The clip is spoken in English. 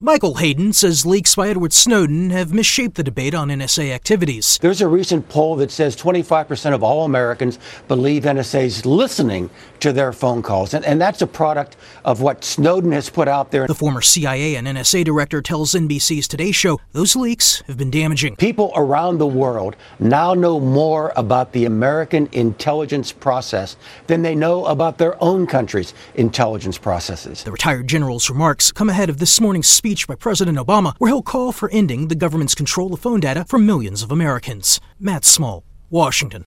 Michael Hayden says leaks by Edward Snowden have misshaped the debate on NSA activities. There's a recent poll that says 25% of all Americans believe NSA is listening to their phone calls. And that's a product of what Snowden has put out there. The former CIA and NSA director tells NBC's Today Show those leaks have been damaging. People around the world now know more about the American intelligence process than they know about their own country's intelligence processes. The retired general's remarks come ahead of this morning's speech by President Obama, where he'll call for ending the government's control of phone data for millions of Americans. Matt Small, Washington.